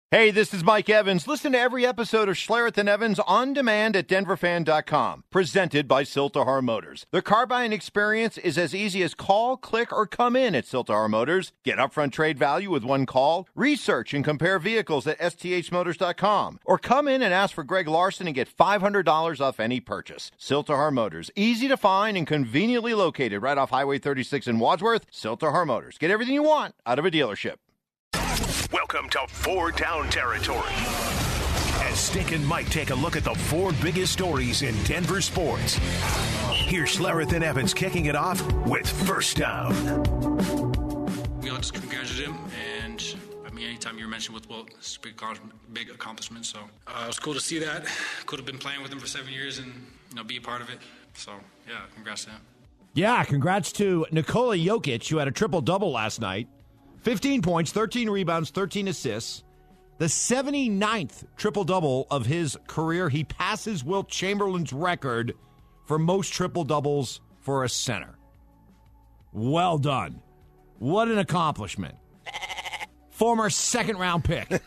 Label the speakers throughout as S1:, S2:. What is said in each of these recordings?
S1: Hey, this is Mike Evans. Listen to every episode of Schlereth and Evans on demand at denverfan.com. Presented by Siltahar Motors. The car buying experience is as easy as call, click, or come in at Siltahar Motors. Get upfront trade value with one call. Research and compare vehicles at sthmotors.com. Or come in and ask for Greg Larson and get $500 off any purchase. Siltahar Motors. Easy to find and conveniently located right off Highway 36 in Wadsworth. Siltahar Motors. Get everything you want out of a dealership.
S2: Welcome to Four Down Territory. As Stinkin' Mike take a look at the four biggest stories in Denver sports. Here's Schlereth and Evans kicking it off with First Down.
S3: We all just congratulate him, and I mean, anytime you're mentioned with Wilt, it's a big accomplishment. So it was cool to see that. Could have been playing with him for 7 years and be a part of it. So yeah, congrats to him.
S4: Yeah, congrats to Nikola Jokic, who had a triple-double last night. 15 points, 13 rebounds, 13 assists. The 79th triple-double of his career. He passes Wilt Chamberlain's record for most triple-doubles for a center. Well done. What an accomplishment. Former second-round pick.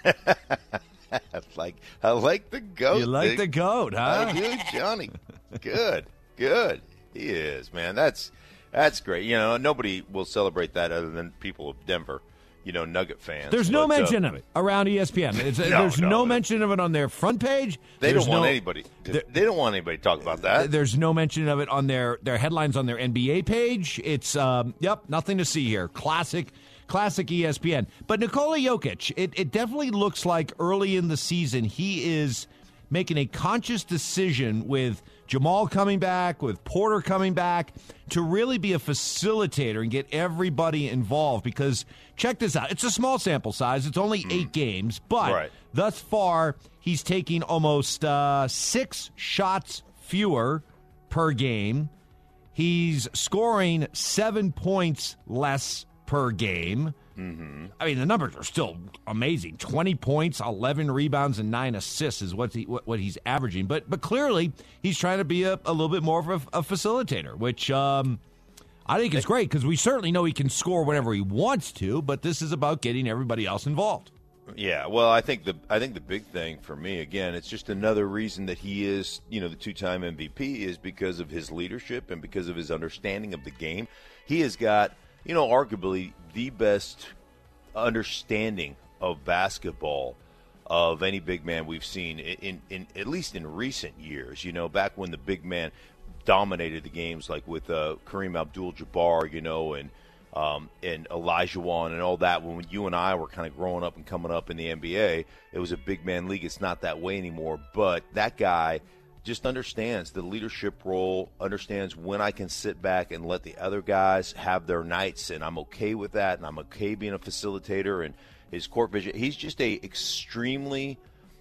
S5: I like the GOAT.
S4: You like the GOAT, huh?
S5: I do, Johnny. Good. He is, man. That's great. Nobody will celebrate that other than people of Denver, Nugget fans.
S4: There's no mention of it around ESPN. There's no mention of it on their front page.
S5: They don't want anybody to talk about that.
S4: There's no mention of it on their headlines on their NBA page. It's, nothing to see here. Classic ESPN. But Nikola Jokic, it definitely looks like early in the season he is making a conscious decision with Jamal coming back, with Porter coming back, to really be a facilitator and get everybody involved. Because check this out. It's a small sample size. It's only 8 games. But thus far, he's taking almost 6 shots fewer per game. He's scoring 7 points less per game. Mm-hmm. I mean, the numbers are still amazing. 20 points, 11 rebounds, and 9 assists is what he's averaging. But clearly, he's trying to be a little bit more of a facilitator, which I think is great because we certainly know he can score whenever he wants to, but this is about getting everybody else involved.
S5: Yeah, well, I think the big thing for me, again, it's just another reason that he is, the 2-time MVP is because of his leadership and because of his understanding of the game. He has got, arguably the best understanding of basketball of any big man we've seen in at least in recent years. Back when the big man dominated the games, like with Kareem Abdul-Jabbar, and Olajuwon and all that. When you and I were kind of growing up and coming up in the NBA, it was a big man league. It's not that way anymore. But that guy just understands the leadership role, understands when I can sit back and let the other guys have their nights, and I'm okay with that, and I'm okay being a facilitator, and his court vision. He's just an extremely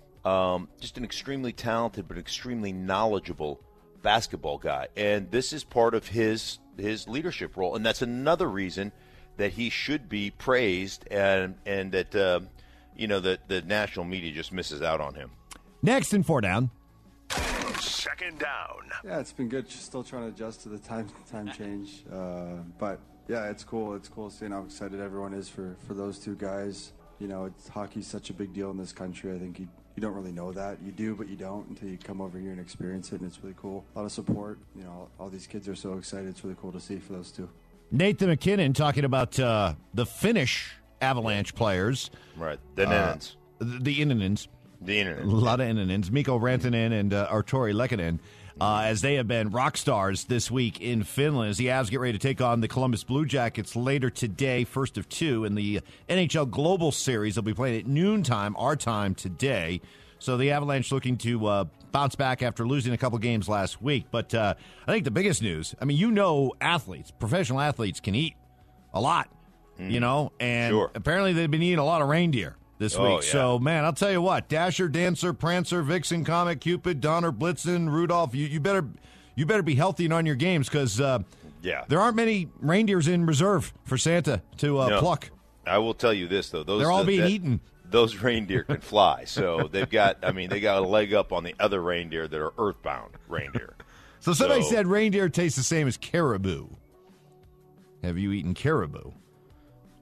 S5: talented but extremely knowledgeable basketball guy, and this is part of his leadership role, and that's another reason that he should be praised, and that that the national media just misses out on him.
S4: Next in 4 Down.
S2: Second down.
S6: Yeah, it's been good. Just still trying to adjust to the time change. But yeah, it's cool. It's cool seeing how excited everyone is for those two guys. Hockey's such a big deal in this country. I think you don't really know that. You do, but you don't until you come over here and experience it, and it's really cool. A lot of support. All these kids are so excited. It's really cool to see for those two.
S4: Nathan McKinnon talking about the Finnish Avalanche players.
S5: Right, the Inninens.
S4: The Inninens.
S5: A
S4: lot of Inninens. Mikko Rantanen and Arturi Lehkonen, as they have been rock stars this week in Finland, as the Avs get ready to take on the Columbus Blue Jackets later today, first of 2 in the NHL Global Series. They'll be playing at noontime, our time today. So the Avalanche looking to bounce back after losing a couple games last week. But I think the biggest news, athletes, professional athletes can eat a lot, and
S5: sure.
S4: Apparently they've been eating a lot of reindeer this week.
S5: Yeah.
S4: So, man, I'll tell you what, Dasher, Dancer, Prancer, Vixen, Comet, Cupid, Donner, Blitzen, Rudolph, you better be healthy and on your games because there aren't many reindeers in reserve for Santa to pluck.
S5: I will tell you this, though.
S4: They're all being eaten.
S5: Those reindeer can fly, so they got a leg up on the other reindeer that are earthbound reindeer.
S4: So somebody said reindeer tastes the same as caribou. Have you eaten caribou?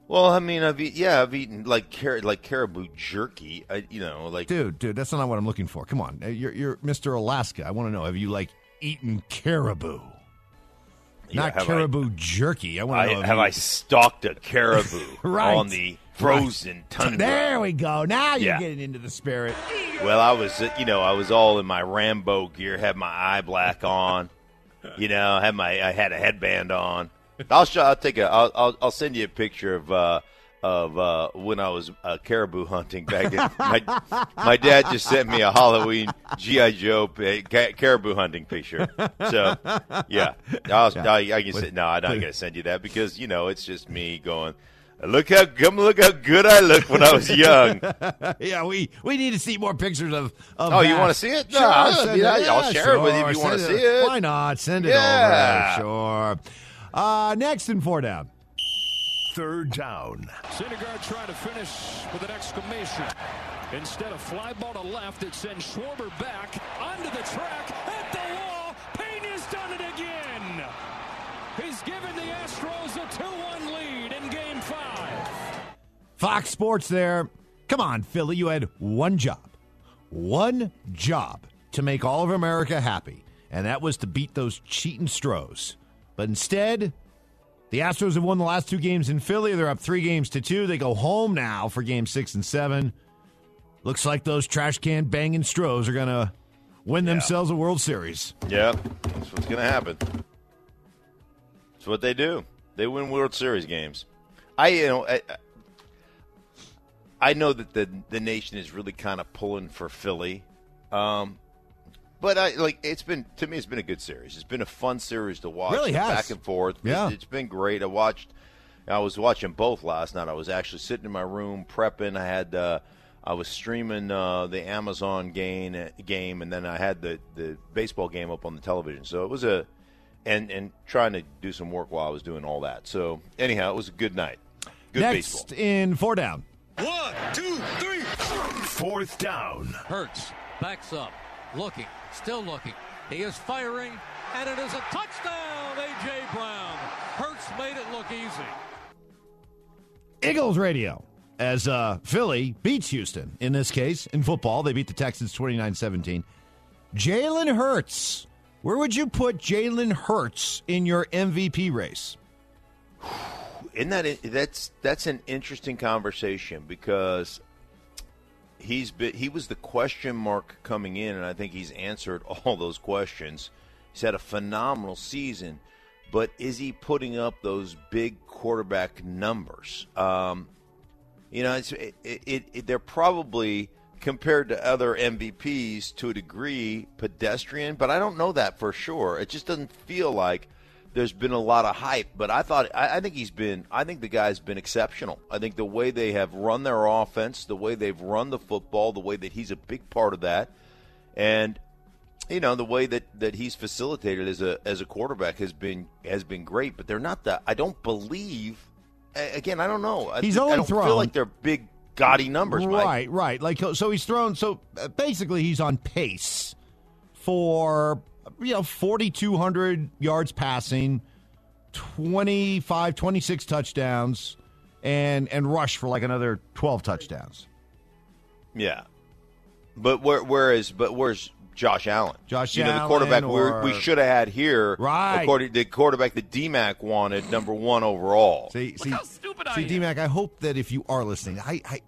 S5: Well, I mean, I've eaten like caribou jerky.
S4: Dude, that's not what I'm looking for. Come on, you're Mr. Alaska. I want to know, have you eaten caribou? Not caribou jerky. I want to know.
S5: Have I stalked a caribou
S4: right.
S5: on the frozen tundra?
S4: There we go. Now you're getting into the spirit.
S5: Well, I was all in my Rambo gear, had my eye black on, I had a headband on. I'll send you a picture of when I was caribou hunting back then. My dad just sent me a Halloween G.I. Joe caribou hunting picture. So, yeah. I'm not going to send you that because, it's just me going, look how good I looked when I was young.
S4: Yeah, we need to see more pictures of
S5: Oh,
S4: that.
S5: You want to see it?
S4: Sure,
S5: I'll share it with you if you want to see it.
S4: Why not? Send it over. Sure. Next in 4 down.
S2: 3rd down.
S7: Syndergaard trying to finish with an exclamation. Instead of fly ball to left, it sends Schwarber back onto the track at the wall. Pena's done it again. He's given the Astros a 2-1 lead in Game 5.
S4: Fox Sports there. Come on, Philly. You had one job to make all of America happy, and that was to beat those cheating Stros. But instead, the Astros have won the last 2 games in Philly. They're up 3-2. They go home now for Game 6 and 7. Looks like those trash can banging Stros are going to win themselves a World Series.
S5: Yep, that's what's going to happen. That's what they do. They win World Series games. I know that the nation is really kind of pulling for Philly. But it's been a good series. It's been a fun series to watch.
S4: Really has.
S5: Back and forth.
S4: Yeah.
S5: It's been great. I was watching both last night. I was actually sitting in my room prepping. I was streaming the Amazon game, and then I had the baseball game up on the television. So it was and trying to do some work while I was doing all that. So anyhow, it was a good night. Good
S4: Next
S5: baseball.
S4: in 4 down.
S2: 1, 2, 3. 4th down.
S8: Hurts backs up, looking, still looking. He is firing, and it is a touchdown, A.J. Brown. Hurts made it look easy.
S4: Eagles radio as Philly beats Houston. In this case, in football, they beat the Texans 29-17. Jalen Hurts. Where would you put Jalen Hurts in your MVP race?
S5: That's an interesting conversation because he was the question mark coming in, and I think he's answered all those questions. He's had a phenomenal season, but is he putting up those big quarterback numbers? They're probably, compared to other MVPs, to a degree pedestrian, but I don't know that for sure. It just doesn't feel like there's been a lot of hype, but I think the guy's been exceptional. I think the way they have run their offense, the way they've run the football, the way that he's a big part of that, and the way that he's facilitated as a quarterback has been great. But they're not that. I don't believe. Again, I don't know. I don't feel like they're big, gaudy numbers, Mike.
S4: Right. He's thrown. So basically, he's on pace for 4,200 yards passing, 26 touchdowns, and rush for another 12 touchdowns.
S5: Yeah, but where's Josh Allen?
S4: The
S5: quarterback we should have had here,
S4: right?
S5: According to the quarterback that DMAC wanted, number 1 overall.
S4: See, how stupid I am. DMAC, I hope that if you are listening,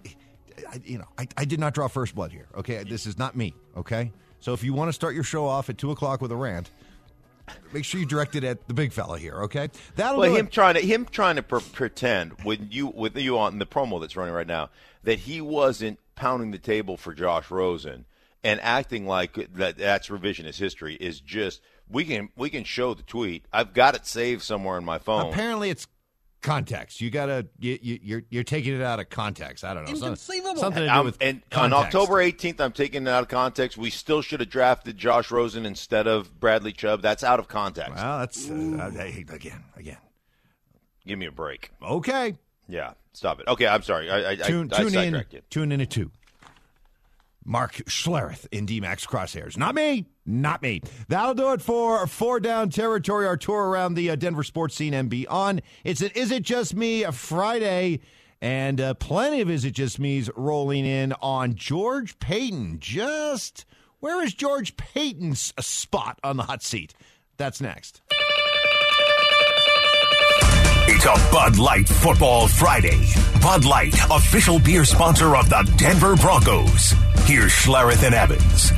S4: I did not draw first blood here. Okay, this is not me. Okay. So if you want to start your show off at 2 o'clock with a rant, make sure you direct it at the big fella here, okay?
S5: Him trying to pretend with you on the promo that's running right now that he wasn't pounding the table for Josh Rosen and acting like that's revisionist history is just we can show the tweet. I've got it saved somewhere in my phone.
S4: Apparently it's context. You gotta you're taking it out of context. I don't know.
S8: Inconceivable.
S4: Something to do with
S5: and
S4: context.
S5: On October 18th, I'm taking it out of context. We still should have drafted Josh Rosen instead of Bradley Chubb. That's out of context.
S4: Well, that's again.
S5: Give me a break.
S4: Okay.
S5: Yeah, stop it. Okay, I'm sorry. I
S4: tune
S5: sidetracked you.
S4: Tune in at 2. Mark Schlereth in D-Max Crosshairs. Not me. Not me. That'll do it for Four Down Territory, our tour around the Denver sports scene and beyond. It's an Is It Just Me Friday, and plenty of Is It Just Me's rolling in on George Paton. Just where is George Paton's spot on the hot seat? That's next.
S2: It's a Bud Light Football Friday. Bud Light, official beer sponsor of the Denver Broncos. Here's Schlereth and Evans.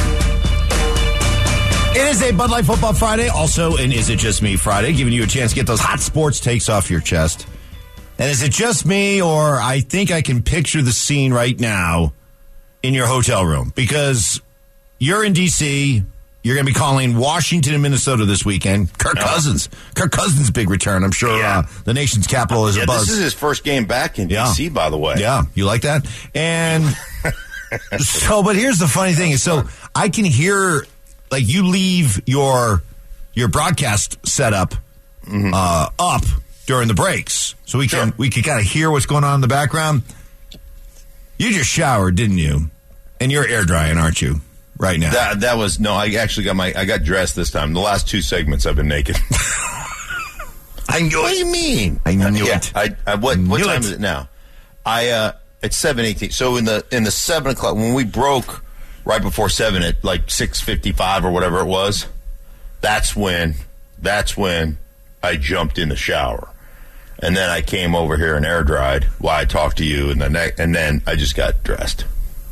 S4: It is a Bud Light Football Friday, also an Is It Just Me Friday, giving you a chance to get those hot sports takes off your chest. And is it just me, or I think I can picture the scene right now in your hotel room? Because you're in D.C., you're going to be calling Washington and Minnesota this weekend. Kirk Cousins' big return. I'm sure the nation's capital is a buzz.
S5: This is his first game back in D.C., by the way.
S4: Yeah, you like that? And but here's the funny thing. So I can hear, like, you leave your broadcast setup up during the breaks. So we can kind of hear what's going on in the background. You just showered, didn't you? And you're air drying, aren't you? Right now.
S5: That was I actually got dressed this time. The last two segments I've been naked.
S4: I knew it.
S5: What do you mean?
S4: I knew it.
S5: What time is it now? It's 7:18. So in the 7 o'clock when we broke right before 7 at like 6:55 or whatever it was, that's when I jumped in the shower. And then I came over here and air dried while I talked to you, and then I just got dressed.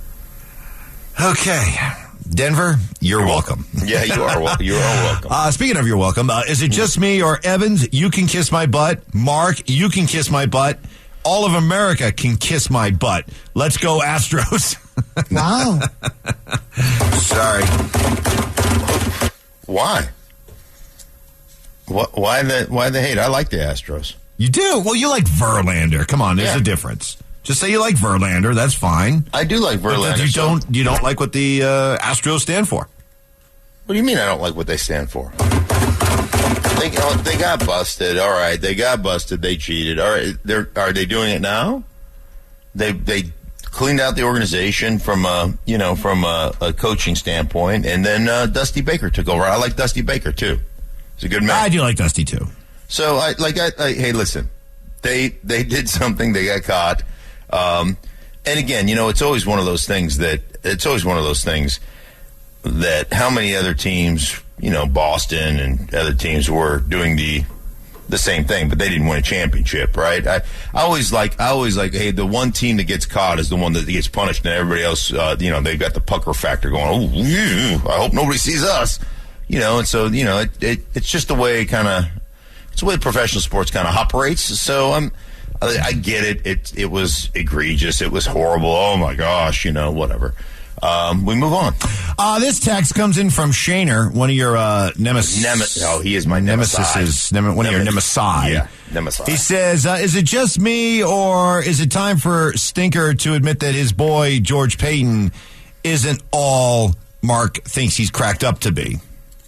S4: Okay. Denver, you're welcome.
S5: Yeah, you are welcome. You are welcome.
S4: Speaking of you're welcome, is it just me or Evans? You can kiss my butt. Mark, you can kiss my butt. All of America can kiss my butt. Let's go Astros.
S5: Wow.
S4: Sorry.
S5: Why? Why the hate? I like the Astros.
S4: You do? Well, you like Verlander. Come on, there's a difference. Just say you like Verlander. That's fine.
S5: I do like Verlander.
S4: You don't like what the Astros stand for.
S5: What do you mean I don't like what they stand for? They got busted. All right, they got busted. They cheated. All right, are they doing it now? They cleaned out the organization from a coaching standpoint, and then Dusty Baker took over. I like Dusty Baker too. He's a good man.
S4: I do like Dusty too.
S5: So hey, listen, they did something. They got caught. And again, it's always one of those things that how many other teams, Boston and other teams were doing the same thing, but they didn't win a championship, right? I always like, hey, the one team that gets caught is the one that gets punished, and everybody else, they've got the pucker factor going. Oh, I hope nobody sees us, And so, it's just the way it's the way professional sports kind of operates. So I get it. It was egregious. It was horrible. Oh my gosh, whatever. We move on.
S4: This text comes in from Shaner, one of your nemesis.
S5: He is my nemesis.
S4: One of your nemesi.
S5: Yeah, nemesis.
S4: He says, is it just me, or is it time for Stinker to admit that his boy, George Paton, isn't all Mark thinks he's cracked up to be?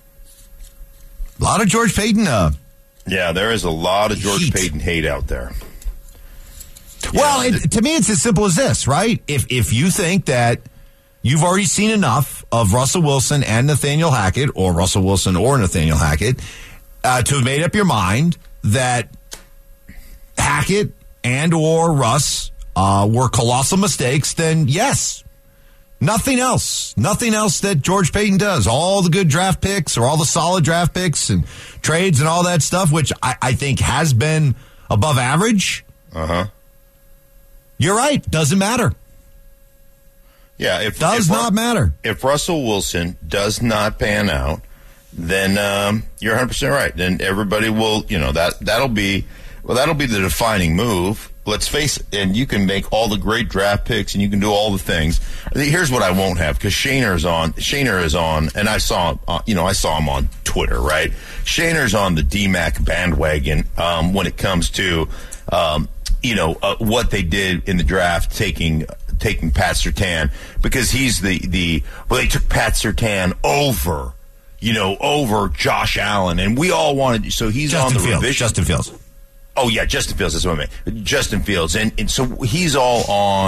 S4: A lot of George Paton.
S5: Yeah, there is a lot of George Paton hate out there.
S4: Well, to me, it's as simple as this, right? If you think that you've already seen enough of Russell Wilson and Nathaniel Hackett, or Russell Wilson or Nathaniel Hackett, to have made up your mind that Hackett and or Russ were colossal mistakes, then yes. Nothing else that George Paton does. All the good draft picks, or all the solid draft picks and trades and all that stuff, which I think has been above average.
S5: Uh-huh.
S4: You're right. Doesn't matter.
S5: Yeah,
S4: does not matter.
S5: If Russell Wilson does not pan out, then you're 100% right. Then everybody will, that'll be the defining move. Let's face it, and you can make all the great draft picks, and you can do all the things. Here's what I won't have, because Shaner is on, and I saw him on Twitter, right? Shaner's on the DMAC bandwagon when it comes to, what they did in the draft, taking Pat Surtain, because he's they took Pat Surtain over Josh Allen, and we all wanted, so he's
S4: Justin
S5: on the
S4: Fields.
S5: revision.
S4: Justin Fields.
S5: Oh, yeah, Justin Fields, that's what I mean. Justin Fields. And so he's all on,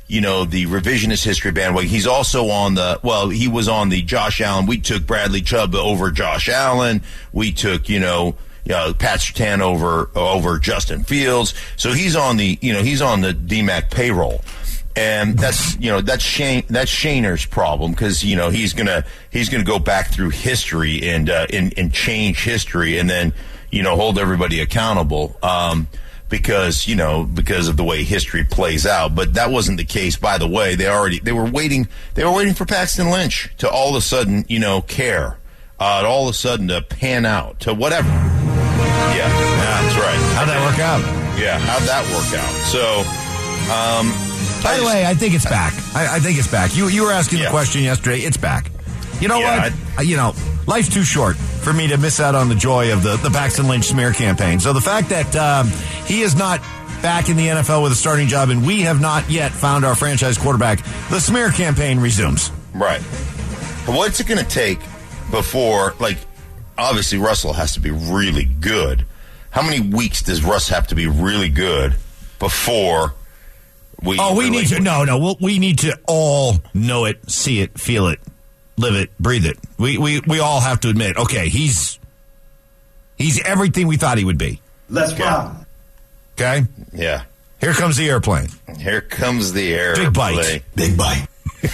S5: the revisionist history bandwagon. He's also he was on the Josh Allen. We took Bradley Chubb over Josh Allen. We took, Pat Surtain over Justin Fields. So he's on the DMAC payroll. And that's Shaner's problem, because he's gonna go back through history and change history, and then hold everybody accountable because of the way history plays out. But that wasn't the case. By the way, they were waiting for Paxton Lynch to all of a sudden care, all of a sudden to pan out to whatever. Yeah, that's right.
S4: How'd that work out?
S5: Yeah, how'd that work out? So.
S4: By the way, I think it's back. I think it's back. You were asking the question yesterday. It's back. You know what? Life's too short for me to miss out on the joy of the Paxton Lynch smear campaign. So the fact that he is not back in the NFL with a starting job and we have not yet found our franchise quarterback, the smear campaign resumes.
S5: Right. What's it going to take before, obviously Russell has to be really good. How many weeks does Russ have to be really good before... We need to all know it, see it, feel it, live it, breathe it. We all have to admit, okay, he's everything we thought he would be.
S9: Let's go.
S4: Okay?
S5: Yeah.
S4: Here comes the airplane.
S5: Here comes the airplane.
S4: Big bite.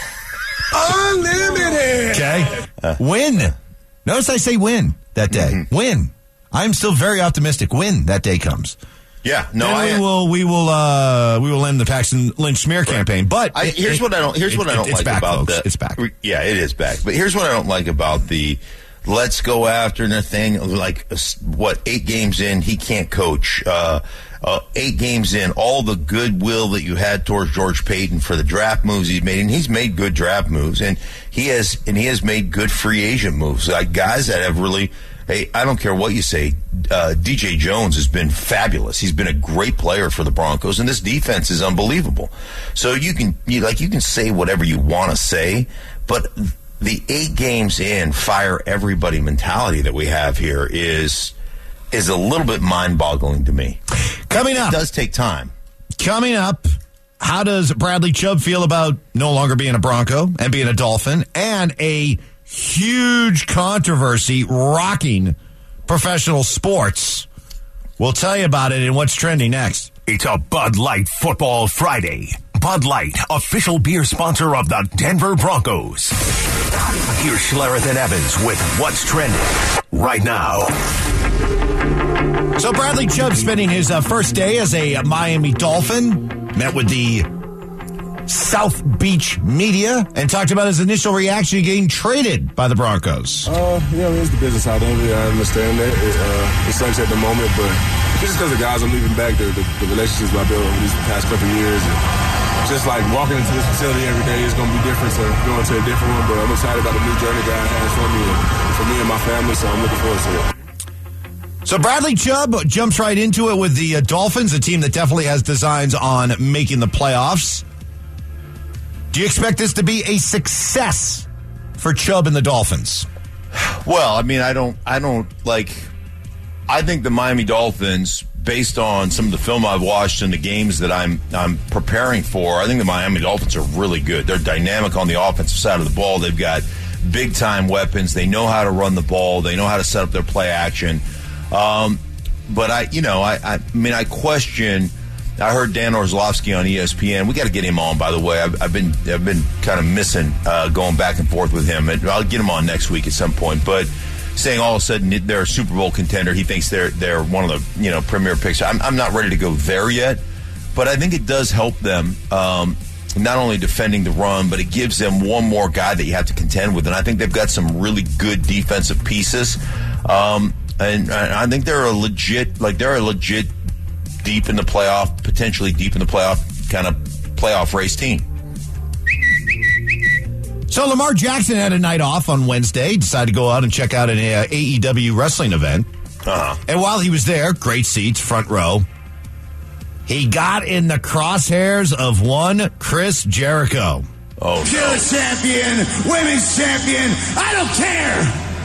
S9: Unlimited.
S4: Okay? Win. Notice I say win that day. Mm-hmm. Win. I'm still very optimistic. Win that day comes.
S5: Yeah, no,
S4: we will end the Paxton Lynch smear campaign. But
S5: here's what I don't like
S4: back,
S5: about
S4: folks.
S5: that.
S4: It's back.
S5: Yeah, it is back. But here's what I don't like about the let's go after Nathaniel. 8 games in, he can't coach. 8 games in, all the goodwill that you had towards George Payton for the draft moves he's made, and he's made good draft moves, and he has made good free agent moves. Guys that have really. Hey, I don't care what you say. DJ Jones has been fabulous. He's been a great player for the Broncos, and this defense is unbelievable. So you can say whatever you want to say, but the 8 games in, fire everybody mentality that we have here is a little bit mind-boggling to me.
S4: Coming up,
S5: it does take time.
S4: Coming up, how does Bradley Chubb feel about no longer being a Bronco and being a Dolphin, and a huge controversy rocking professional sports? We'll tell you about it and what's trending next.
S2: It's a Bud Light Football Friday. Bud Light, official beer sponsor of the Denver Broncos. Here's Schlereth and Evans with what's trending right now.
S4: So Bradley Chubb spending his first day as a Miami Dolphin, met with the South Beach media and talked about his initial reaction to getting traded by the Broncos.
S10: It's the business side of it. I understand that. It sucks at the moment, but just because the guys I'm leaving back, the relationships I built over these past couple of years, and just like walking into this facility every day is going to be different to going to a different one, but I'm excited about the new journey God has for me and my family, so I'm looking forward to it.
S4: So Bradley Chubb jumps right into it with the Dolphins, a team that definitely has designs on making the playoffs. Do you expect this to be a success for Chubb and the Dolphins?
S5: Well, I mean, I think the Miami Dolphins, based on some of the film I've watched and the games that I'm preparing for, I think the Miami Dolphins are really good. They're dynamic on the offensive side of the ball. They've got big-time weapons. They know how to run the ball. They know how to set up their play action. But I question. I heard Dan Orlovsky on ESPN. We got to get him on, by the way. I've been kind of missing going back and forth with him. And I'll get him on next week at some point. But saying all of a sudden they're a Super Bowl contender, he thinks they're one of the premier picks. I'm not ready to go there yet, but I think it does help them. Not only defending the run, but it gives them one more guy that you have to contend with. And I think they've got some really good defensive pieces. And I think they're a legit deep in the playoff, potentially deep in the playoff, kind of playoff race team.
S4: So Lamar Jackson had a night off on Wednesday, decided to go out and check out an AEW wrestling event. And while he was there, great seats, front row, he got in the crosshairs of one Chris Jericho.
S9: Oh, still a champion, women's champion, I don't care.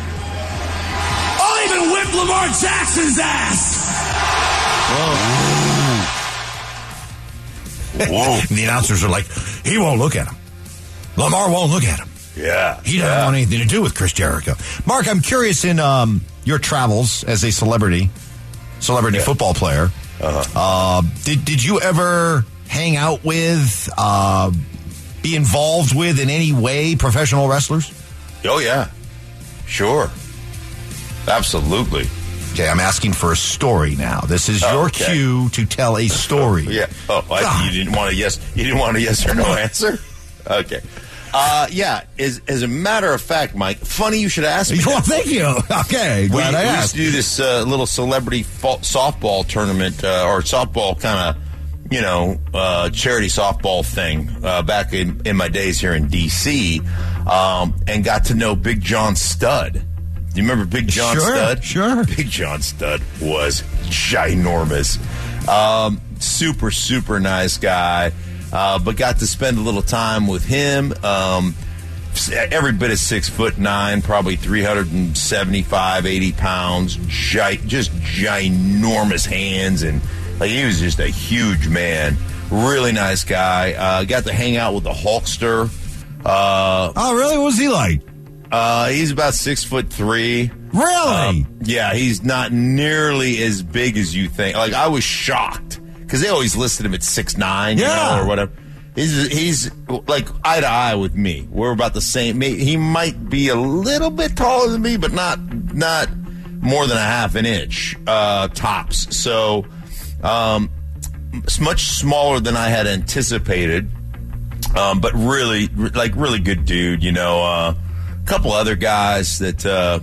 S9: I'll even whip Lamar Jackson's ass.
S4: The announcers are like, he won't look at him. Lamar won't look at him.
S5: Yeah.
S4: He doesn't want anything to do with Chris Jericho. Mark, I'm curious in your travels as a celebrity football player. Did you ever hang out with, be involved with in any way professional wrestlers?
S5: Oh, yeah. Sure. Absolutely.
S4: Okay, I'm asking for a story now. This is your cue to tell a story.
S5: Yeah. Oh, you didn't want a yes. You didn't want a yes or no answer. Okay. Yeah. As a matter of fact, Mike, funny you should ask me.
S4: Well, thank you. Okay, glad I asked.
S5: We used to do this little celebrity softball tournament or softball kind of, charity softball thing back in my days here in D.C. And got to know Big John Studd. Do you remember Big John Studd?
S4: Sure.
S5: Big John Studd was ginormous. Super, super nice guy. But got to spend a little time with him. Every bit of 6'9", probably 375, 80 pounds. Just ginormous hands. And he was just a huge man. Really nice guy. Got to hang out with the Hulkster.
S4: Oh, really? What was he like?
S5: He's about 6'3".
S4: Really?
S5: Yeah, he's not nearly as big as you think. Like, I was shocked because they always listed him at 6'9", or whatever. He's like eye to eye with me. We're about the same. He might be a little bit taller than me, but not more than a half an inch tops. So, it's much smaller than I had anticipated. But really good dude. Couple other guys that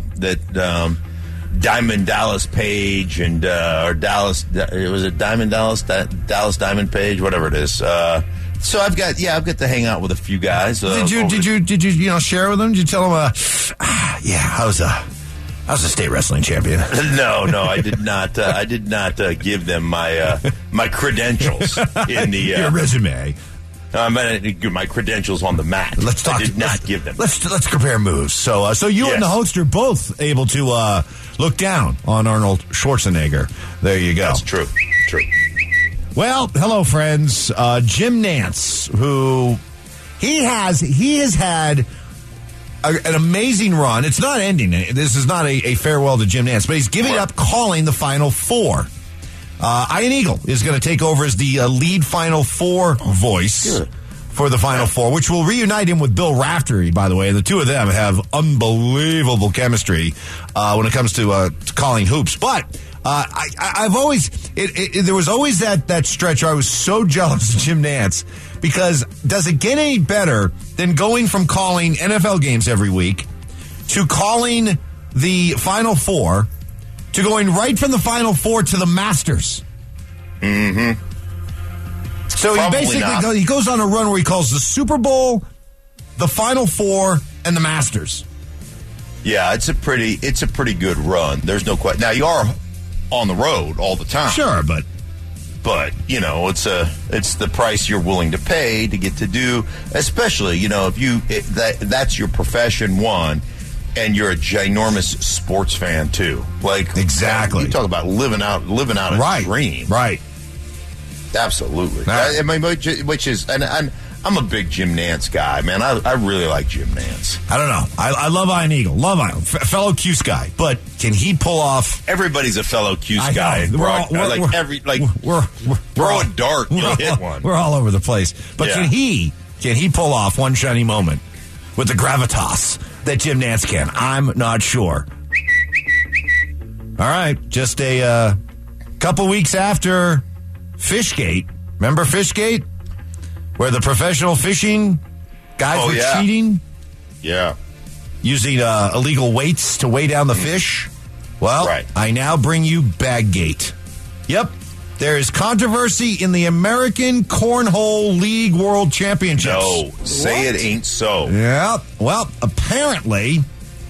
S5: Diamond Dallas Page and or Dallas, was it Diamond Dallas Diamond Page, whatever it is. So I've got to hang out with a few guys.
S4: Did you share with them? Did you tell them I was a state wrestling champion?
S5: No, I did not. I did not give them my credentials in the
S4: your resume.
S5: My credentials on the mat.
S4: Let's talk.
S5: I did not give them.
S4: Let's compare moves. So you and the host are both able to look down on Arnold Schwarzenegger. There you go.
S5: That's true.
S4: Well, hello, friends. Jim Nantz, who he has had an amazing run. It's not ending. This is not a farewell to Jim Nantz, but he's giving up calling the Final Four. Ian Eagle is going to take over as the lead Final Four voice for the Final Four, which will reunite him with Bill Raftery, by the way. The two of them have unbelievable chemistry when it comes to calling hoops. But I've always there was always that stretch where I was so jealous of Jim Nantz, because does it get any better than going from calling NFL games every week to calling the Final Four to going right from the Final Four to the Masters?
S5: Mm-hmm.
S4: So he goes on a run where he calls the Super Bowl, the Final Four, and the Masters.
S5: Yeah, it's a pretty good run. There's no question. Now, you are on the road all the time.
S4: Sure, but
S5: it's the price you're willing to pay to get to do, especially, if that's your profession, one, and you're a ginormous sports fan too. Like,
S4: exactly.
S5: You talk about living out a dream.
S4: Right.
S5: Absolutely. Which is, and I'm a big Jim Nantz guy, man. I really like Jim Nantz.
S4: I don't know. I love Ian Eagle. Fellow Cuse guy. But can he pull off?
S5: Everybody's a fellow Cuse guy. Throw a dart, you'll hit one.
S4: We're all over the place. But can he pull off one shiny moment with the gravitas that Jim Nantz can? I'm not sure. All right. Just a couple weeks after Fishgate. Remember Fishgate? Where the professional fishing guys were cheating?
S5: Yeah.
S4: Using illegal weights to weigh down the fish? Well, I now bring you Baggate. Yep. There is controversy in the American Cornhole League World Championships.
S5: No, say it ain't so.
S4: Yeah. Well, apparently,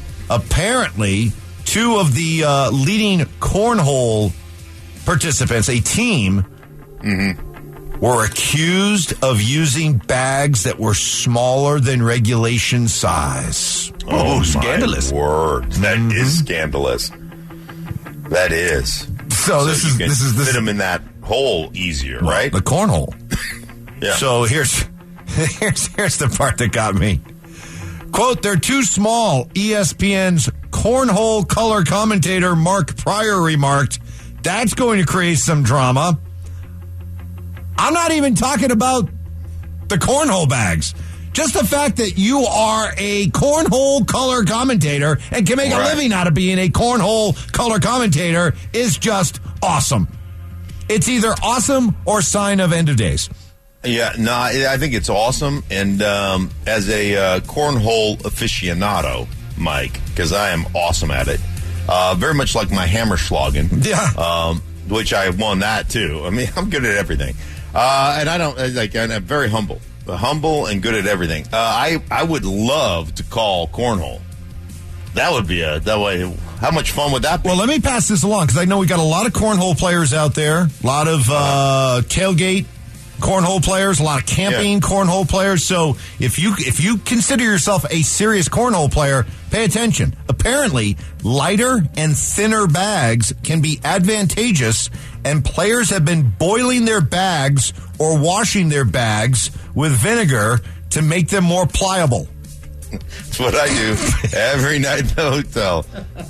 S4: two of the leading cornhole participants, a team, were accused of using bags that were smaller than regulation size.
S5: Oh, scandalous. My word. That is scandalous. That is.
S4: So this is
S5: fit them in that hole easier, right?
S4: The cornhole.
S5: Yeah.
S4: So here's the part that got me. Quote, they're too small, ESPN's cornhole color commentator Mark Pryor remarked. That's going to create some drama. I'm not even talking about the cornhole bags. Just the fact that you are a cornhole color commentator and can make a living out of being a cornhole color commentator is just awesome. It's either awesome or sign of end of days.
S5: Yeah, no, I think it's awesome. And as a cornhole aficionado, Mike, because I am awesome at it, very much like my Hammerschlagen, which I won that too. I mean, I'm good at everything. And I'm very humble and good at everything. I would love to call cornhole. That would be that way. How much fun would that be?
S4: Well, let me pass this along because I know we got a lot of cornhole players out there, a lot of tailgate cornhole players, a lot of camping cornhole players. So if you consider yourself a serious cornhole player, pay attention. Apparently, lighter and thinner bags can be advantageous, and players have been boiling their bags or washing their bags with vinegar to make them more pliable.
S5: That's what I do every night in the hotel.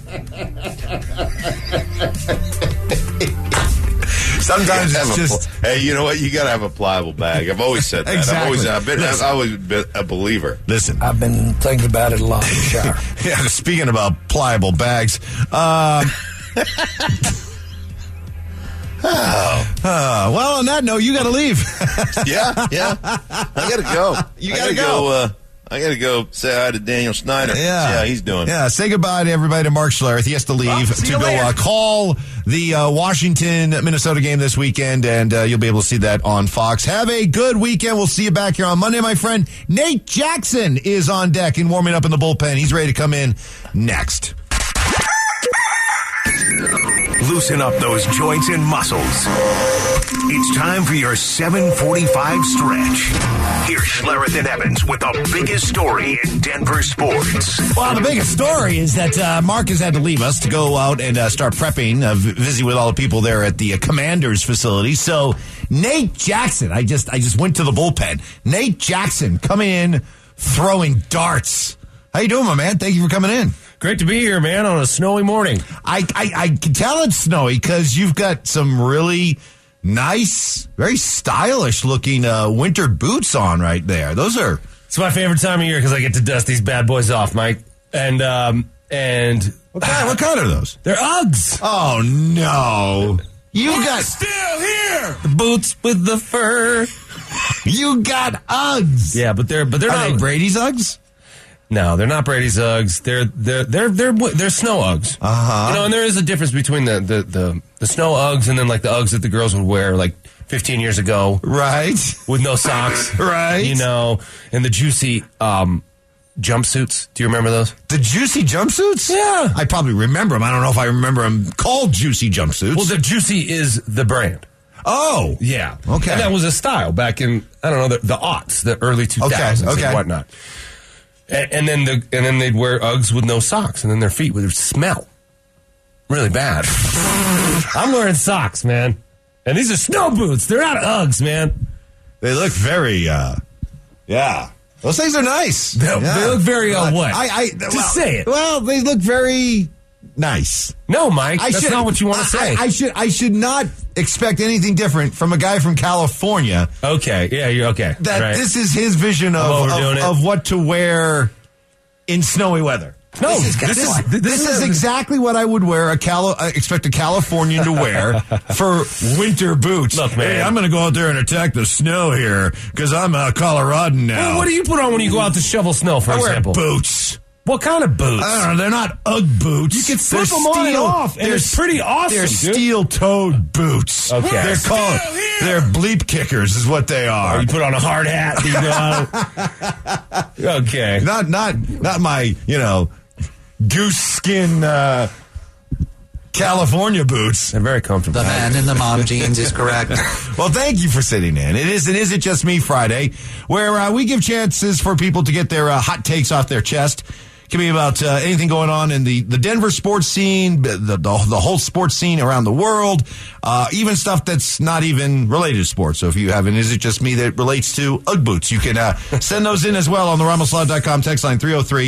S4: Sometimes it's just...
S5: Hey, you know what? You got to have a pliable bag. I've always said that.
S4: Exactly.
S5: I've always been a believer.
S4: Listen.
S11: I've been thinking about it a lot in the shower.
S4: Yeah, speaking about pliable bags. Well, on that note, you got to leave.
S5: Yeah. I got to go.
S4: You got to go.
S5: I got to go say hi to Daniel Snyder.
S4: Yeah.
S5: See how he's doing.
S4: Yeah, say goodbye to everybody to Mark Schlereth. He has to leave to go call the Washington-Minnesota game this weekend, and you'll be able to see that on Fox. Have a good weekend. We'll see you back here on Monday, my friend. Nate Jackson is on deck and warming up in the bullpen. He's ready to come in next.
S2: Loosen up those joints and muscles. It's time for your 7:45 stretch. Here's Schlereth and Evans with the biggest story in Denver sports.
S4: Well, the biggest story is that Mark has had to leave us to go out and start prepping, visit with all the people there at the Commanders facility. So Nate Jackson, I just went to the bullpen. Nate Jackson coming in, throwing darts. How you doing, my man? Thank you for coming in.
S12: Great to be here, man, on a snowy morning.
S4: I can tell it's snowy because you've got some really nice, very stylish-looking winter boots on right there. Those are...
S12: It's my favorite time of year because I get to dust these bad boys off, Mike. And
S4: What kind are those?
S12: They're Uggs.
S4: Oh, no.
S12: We're still here. The boots with the fur.
S4: You got Uggs.
S12: Yeah, but they're
S4: are
S12: not...
S4: Are they Brady's Uggs?
S12: No, they're not Brady's Uggs. They're snow Uggs.
S4: Uh-huh.
S12: And there is a difference between the snow Uggs and then like the Uggs that the girls would wear like 15 years ago.
S4: Right.
S12: With no socks.
S4: Right.
S12: And the juicy jumpsuits. Do you remember those?
S4: The juicy jumpsuits?
S12: Yeah.
S4: I probably remember them. I don't know if I remember them called juicy jumpsuits.
S12: Well, the juicy is the brand.
S4: Oh.
S12: Yeah.
S4: Okay.
S12: And that was a style back in, I don't know, the aughts, the early 2000s and whatnot. And then they'd wear Uggs with no socks, and then their feet would smell really bad. I'm wearing socks, man. And these are snow boots. They're not Uggs, man.
S4: They look very, yeah. Those things are nice.
S12: They look very, what? Say it.
S4: Well, they look very nice.
S12: No, Mike, that's not what you want to say.
S4: I should not expect anything different from a guy from California.
S12: Okay, yeah, you're okay.
S4: That this is his vision of what to wear in snowy weather.
S12: No,
S4: this is exactly what I would wear. Expect a Californian to wear for winter boots.
S12: Look, man,
S4: hey, I'm going to go out there and attack the snow here because I'm a Coloradan now.
S12: Well, what do you put on when you go out to shovel snow? For example,
S4: wear boots.
S12: What kind of boots?
S4: I don't know. They're not Ugg boots.
S12: You can slip them on and off, and it's pretty awesome.
S4: They're steel-toed boots.
S12: Okay,
S4: they're called. They're bleep kickers, is what they are.
S12: Oh, you put on a hard hat. You go out. Okay,
S4: not my goose skin California boots.
S12: They're very comfortable.
S11: The man in the mom jeans is correct.
S4: Well, thank you for sitting in. It isn't just me Friday, where we give chances for people to get their hot takes off their chest. It can be about anything going on in the Denver sports scene, the whole sports scene around the world, even stuff that's not even related to sports. So if you have an Is It Just Me that relates to Ugg boots, you can send those in as well on the RamosLaw.com text line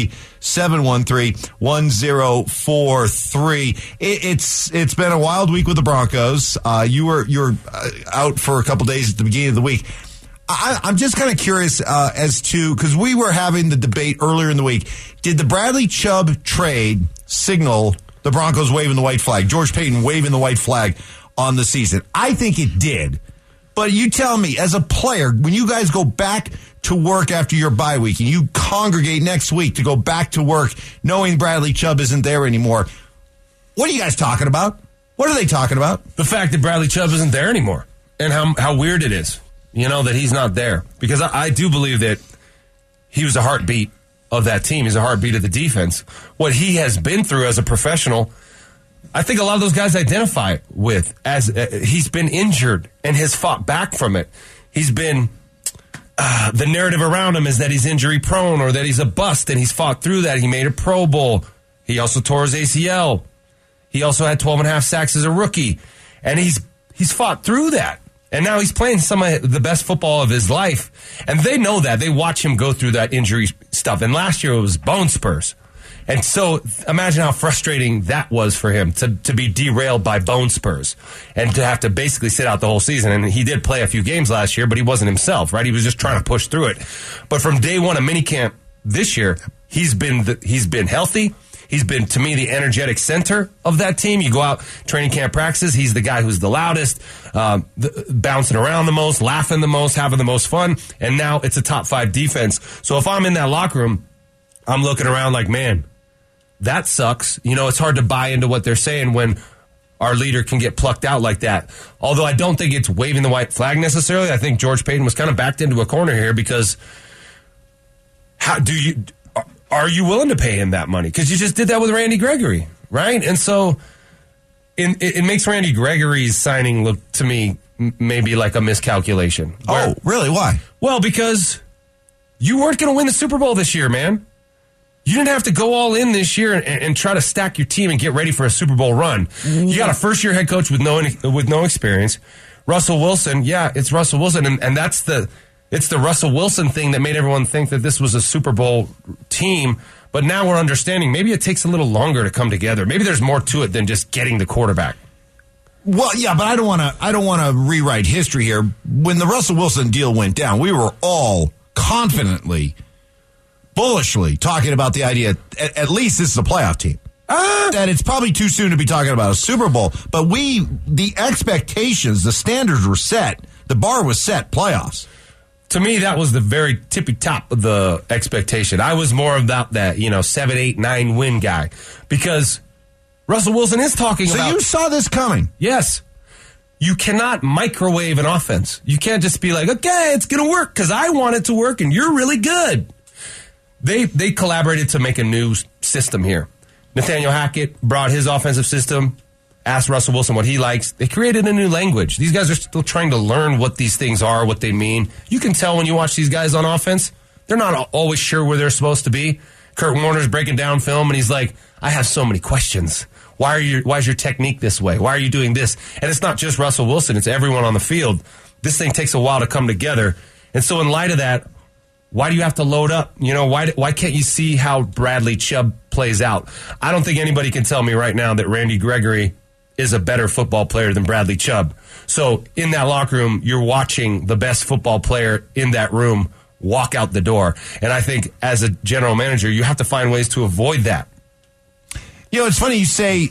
S4: 303-713-1043. It's been a wild week with the Broncos. You were out for a couple days at the beginning of the week. I'm just kind of curious as to, because we were having the debate earlier in the week, did the Bradley Chubb trade signal the Broncos waving the white flag, George Paton waving the white flag on the season? I think it did. But you tell me, as a player, when you guys go back to work after your bye week and you congregate next week to go back to work knowing Bradley Chubb isn't there anymore, what are you guys talking about? What are they talking about?
S12: The fact that Bradley Chubb isn't there anymore and how weird it is. That he's not there. Because I do believe that he was a heartbeat of that team. He's a heartbeat of the defense. What he has been through as a professional, I think a lot of those guys identify with as he's been injured and has fought back from it. He's been, the narrative around him is that he's injury prone or that he's a bust, and he's fought through that. He made a Pro Bowl. He also tore his ACL. He also had 12.5 sacks as a rookie. And he's fought through that. And now he's playing some of the best football of his life. And they know that. They watch him go through that injury stuff. And last year it was bone spurs. And so imagine how frustrating that was for him to be derailed by bone spurs and to have to basically sit out the whole season. And he did play a few games last year, but he wasn't himself, right? He was just trying to push through it. But from day one of minicamp this year, he's been healthy. He's been, to me, the energetic center of that team. You go out training camp practices, he's the guy who's the loudest, bouncing around the most, laughing the most, having the most fun. And now it's a top 5 defense. So if I'm in that locker room, I'm looking around like, man, that sucks. It's hard to buy into what they're saying when our leader can get plucked out like that. Although I don't think it's waving the white flag necessarily. I think George Paton was kind of backed into a corner here because are you willing to pay him that money? Because you just did that with Randy Gregory, right? And so it makes Randy Gregory's signing look to me maybe like a miscalculation.
S4: Oh, really? Why?
S12: Well, because you weren't going to win the Super Bowl this year, man. You didn't have to go all in this year and try to stack your team and get ready for a Super Bowl run. You got a first-year head coach with no experience. Russell Wilson, yeah, it's Russell Wilson, and that's it's the Russell Wilson thing that made everyone think that this was a Super Bowl team. But now we're understanding maybe it takes a little longer to come together. Maybe there's more to it than just getting the quarterback.
S4: Well, yeah, but I don't want to rewrite history here. When the Russell Wilson deal went down, we were all confidently, bullishly talking about the idea at least this is a playoff team. That it's probably too soon to be talking about a Super Bowl. But the expectations, the standards were set. The bar was set, playoffs.
S12: To me, that was the very tippy top of the expectation. I was more about that, 7, 8, 9 win guy. Because Russell Wilson is talking about...
S4: So you saw this coming?
S12: Yes. You cannot microwave an offense. You can't just be like, okay, it's going to work because I want it to work and you're really good. They collaborated to make a new system here. Nathaniel Hackett brought his offensive system, asked Russell Wilson what he likes. They created a new language. These guys are still trying to learn what these things are, what they mean. You can tell when you watch these guys on offense, they're not always sure where they're supposed to be. Kurt Warner's breaking down film, and he's like, I have so many questions. Why is your technique this way? Why are you doing this? And it's not just Russell Wilson. It's everyone on the field. This thing takes a while to come together. And so in light of that, why do you have to load up? Why can't you see how Bradley Chubb plays out? I don't think anybody can tell me right now that Randy Gregory is a better football player than Bradley Chubb. So in that locker room, you're watching the best football player in that room walk out the door. And I think as a general manager, you have to find ways to avoid that.
S4: It's funny you say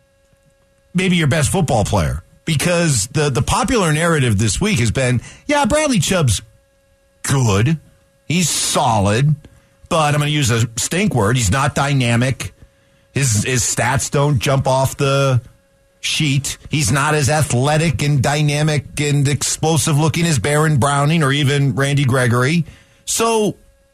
S4: maybe your best football player because the popular narrative this week has been, yeah, Bradley Chubb's good. He's solid, but I'm going to use a stink word. He's not dynamic. His stats don't jump off the sheet. He's not as athletic and dynamic and explosive looking as Baron Browning or even Randy Gregory. So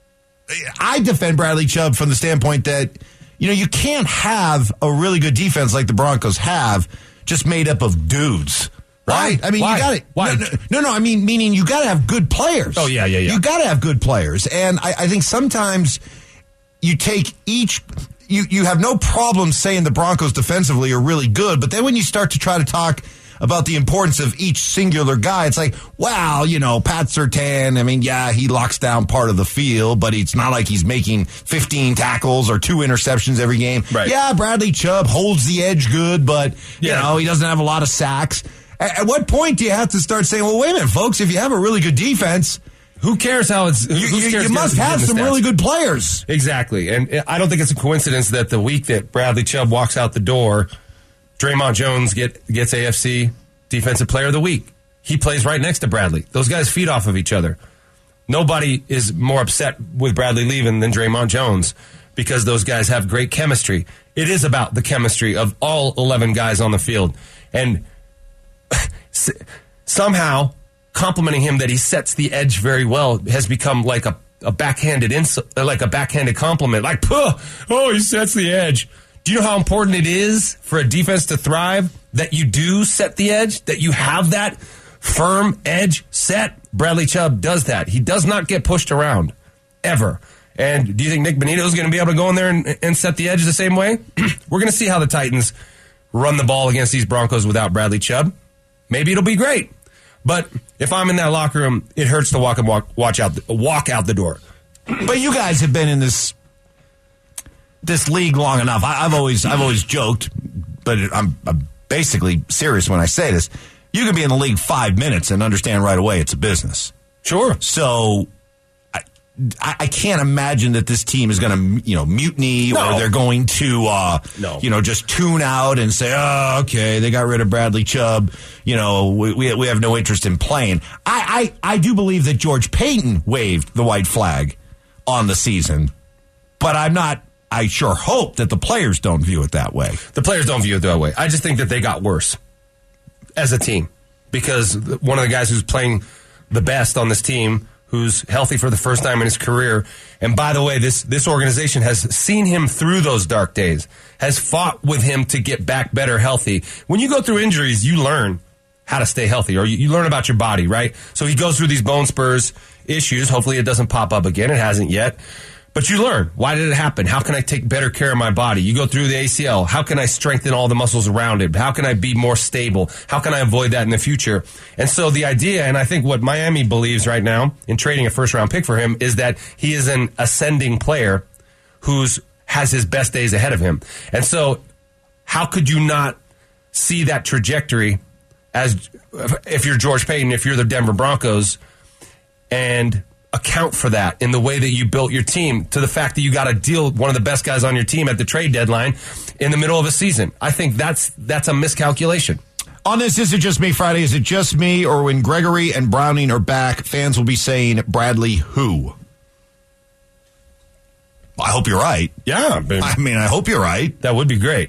S4: I defend Bradley Chubb from the standpoint that, you can't have a really good defense like the Broncos have just made up of dudes. Right? I mean,
S12: Why?
S4: You got it.
S12: Why?
S4: No, I mean, meaning you got to have good players.
S12: Oh, yeah.
S4: You got to have good players. And I think sometimes
S13: you take each. You have no problem saying the Broncos defensively are really good, but then when you start to try to talk about the importance of each singular guy, it's like, wow, Pat Surtain, I mean, yeah, he locks down part of the field, but it's not like he's making 15 tackles or 2 interceptions every game.
S12: Right.
S13: Yeah, Bradley Chubb holds the edge good, but, he doesn't have a lot of sacks. At what point do you have to start saying, well, wait a minute, folks, if you have a really good defense,
S12: who cares how it's...
S13: You must have some really good players.
S12: Exactly. And I don't think it's a coincidence that the week that Bradley Chubb walks out the door, Draymond Jones gets AFC Defensive Player of the Week. He plays right next to Bradley. Those guys feed off of each other. Nobody is more upset with Bradley leaving than Draymond Jones because those guys have great chemistry. It is about the chemistry of all 11 guys on the field. And somehow... complimenting him that he sets the edge very well has become like a backhanded compliment. Like, he sets the edge. Do you know how important it is for a defense to thrive that you do set the edge, that you have that firm edge set? Bradley Chubb does that. He does not get pushed around, ever. And do you think Nick Bonito is going to be able to go in there and set the edge the same way? We're going to see how the Titans run the ball against these Broncos without Bradley Chubb. Maybe it'll be great. But if I'm in that locker room, it hurts to walk out the door.
S13: But you guys have been in this league long enough. I've always joked, but I'm basically serious when I say this. You can be in the league 5 minutes and understand right away it's a business.
S12: Sure.
S13: So I can't imagine that this team is going to, mutiny or they're going to, just tune out and say, oh, okay, they got rid of Bradley Chubb. We have no interest in playing. I do believe that George Payton waved the white flag on the season, but I sure hope that the players don't view it that way.
S12: The players don't view it that way. I just think that they got worse as a team because one of the guys who's playing the best on this team, who's healthy for the first time in his career. And by the way, this organization has seen him through those dark days, has fought with him to get back better healthy. When you go through injuries, you learn how to stay healthy, or you learn about your body, right? So he goes through these bone spurs issues. Hopefully it doesn't pop up again. It hasn't yet. But you learn. Why did it happen? How can I take better care of my body? You go through the ACL. How can I strengthen all the muscles around it? How can I be more stable? How can I avoid that in the future? And so the idea, and I think what Miami believes right now in trading a first-round pick for him, is that he is an ascending player who has his best days ahead of him. And so how could you not see that trajectory as if you're George Payton, if you're the Denver Broncos, and account for that in the way that you built your team, to the fact that you got to deal with one of the best guys on your team at the trade deadline in the middle of a season? I think that's a miscalculation.
S13: On this Is It Just Me Friday, is it just me, or when Gregory and Browning are back, fans will be saying Bradley who? I hope you're right.
S12: Yeah.
S13: I hope you're right.
S12: That would be great.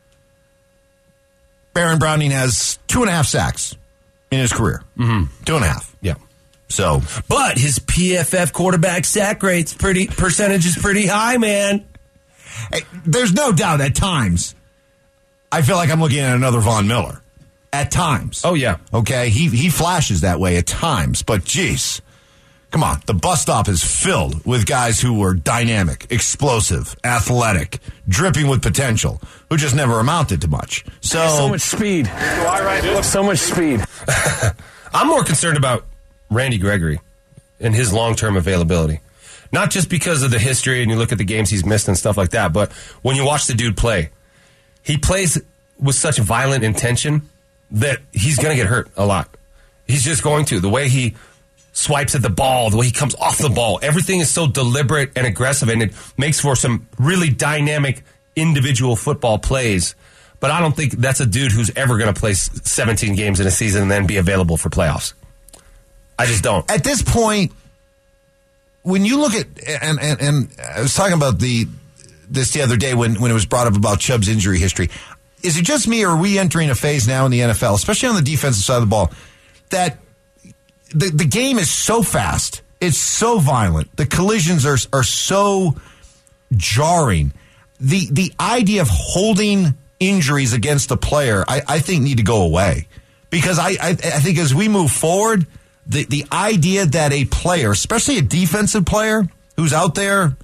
S13: Baron Browning has 2.5 sacks in his career.
S12: Mm-hmm.
S13: 2.5.
S12: Yeah.
S13: So,
S12: but his PFF quarterback sack percentage is pretty high, man.
S13: Hey, there's no doubt at times I feel like I'm looking at another Von Miller. At times.
S12: Oh, yeah.
S13: Okay, he flashes that way at times, but geez, come on. The bus stop is filled with guys who were dynamic, explosive, athletic, dripping with potential, who just never amounted to much.
S14: So much speed. So much speed.
S12: I'm more concerned about Randy Gregory and his long-term availability. Not just because of the history and you look at the games he's missed and stuff like that, but when you watch the dude play, he plays with such violent intention that he's going to get hurt a lot. He's just going to. The way he swipes at the ball, the way he comes off the ball, everything is so deliberate and aggressive, and it makes for some really dynamic individual football plays. But I don't think that's a dude who's ever going to play 17 games in a season and then be available for playoffs. I just don't.
S13: At this point, when you look at, and I was talking about this the other day when it was brought up about Chubb's injury history, is it just me, or are we entering a phase now in the NFL, especially on the defensive side of the ball, that the game is so fast, it's so violent, the collisions are so jarring. The idea of holding injuries against a player, I think need to go away. Because I think as we move forward, the idea that a player, especially a defensive player who's out there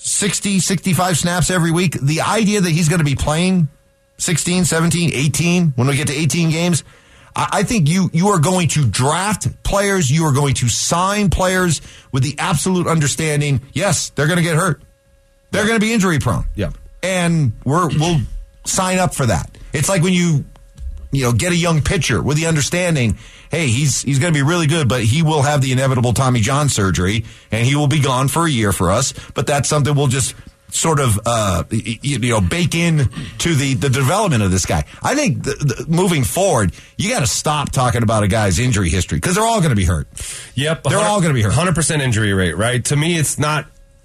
S13: 60, 65 snaps every week. The idea that he's going to be playing 16, 17, 18, when we get to 18 games, I think you are going to draft players, you are going to sign players with the absolute understanding, yes, they're going to get hurt. They're going to be injury prone.
S12: Yeah.
S13: And we'll sign up for that. It's like when you get a young pitcher with the understanding, hey, he's going to be really good, but he will have the inevitable Tommy John surgery, and he will be gone for a year for us. But that's something we'll just sort of bake in to the development of this guy. I think moving forward, you got to stop talking about a guy's injury history because they're all going to be hurt.
S12: Yep,
S13: they're all going to be hurt.
S12: 100% injury rate, right? To me, it's not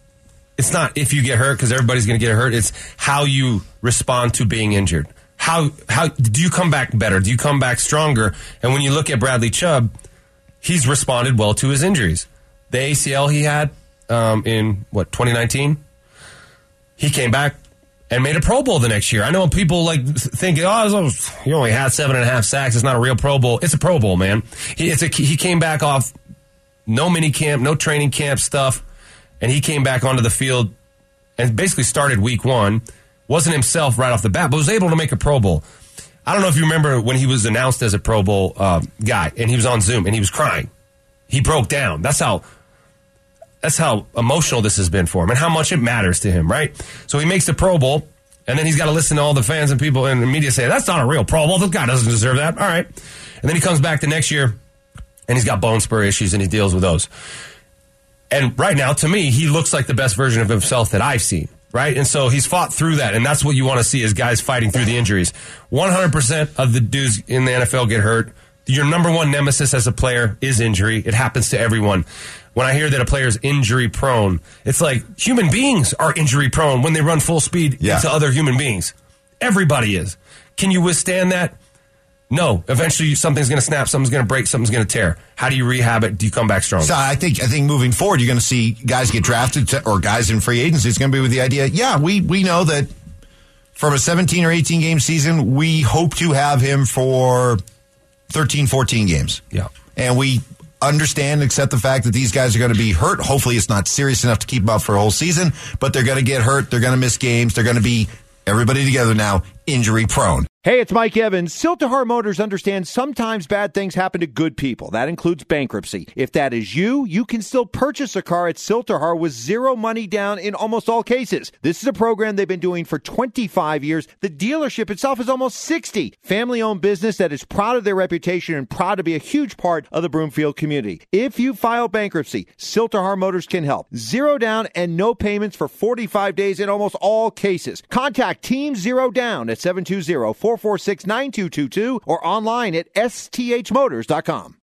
S12: if you get hurt because everybody's going to get hurt. It's how you respond to being injured. How do you come back better? Do you come back stronger? And when you look at Bradley Chubb, he's responded well to his injuries. The ACL he had in 2019. He came back and made a Pro Bowl the next year. I know people think, he only had 7.5 sacks. It's not a real Pro Bowl. It's a Pro Bowl, man. He came back off no mini camp, no training camp stuff, and he came back onto the field and basically started week 1. Wasn't himself right off the bat, but was able to make a Pro Bowl. I don't know if you remember when he was announced as a Pro Bowl guy, and he was on Zoom, and he was crying. He broke down. That's how emotional this has been for him and how much it matters to him, right? So he makes the Pro Bowl, and then he's got to listen to all the fans and people in the media say, that's not a real Pro Bowl. This guy doesn't deserve that. All right. And then he comes back the next year, and he's got bone spur issues, and he deals with those. And right now, to me, he looks like the best version of himself that I've seen, right? And so he's fought through that, and that's what you want to see is guys fighting through the injuries. 100% of the dudes in the NFL get hurt. Your number one nemesis as a player is injury. It happens to everyone. When I hear that a player is injury prone, it's like human beings are injury prone when they run full speed into other human beings. Everybody is. Can you withstand that? No. Eventually something's going to snap, something's going to break, something's going to tear. How do you rehab it? Do you come back stronger?
S13: So I think moving forward, you're going to see guys get drafted or guys in free agency. It's going to be with the idea, we know that from a 17 or 18 game season, we hope to have him for 13, 14 games.
S12: Yeah.
S13: And we understand and accept the fact that these guys are going to be hurt. Hopefully it's not serious enough to keep them out for a whole season, but they're going to get hurt. They're going to miss games. They're going to be, everybody together now, injury prone.
S1: Hey, it's Mike Evans. Siltahar Motors understands sometimes bad things happen to good people. That includes bankruptcy. If that is you can still purchase a car at Siltahar with zero money down in almost all cases. This is a program they've been doing for 25 years. The dealership itself is almost 60. Family-owned business that is proud of their reputation and proud to be a huge part of the Broomfield community. If you file bankruptcy, Siltahar Motors can help. Zero down and no payments for 45 days in almost all cases. Contact Team Zero Down at 720-446-9222 or online at sthmotors.com.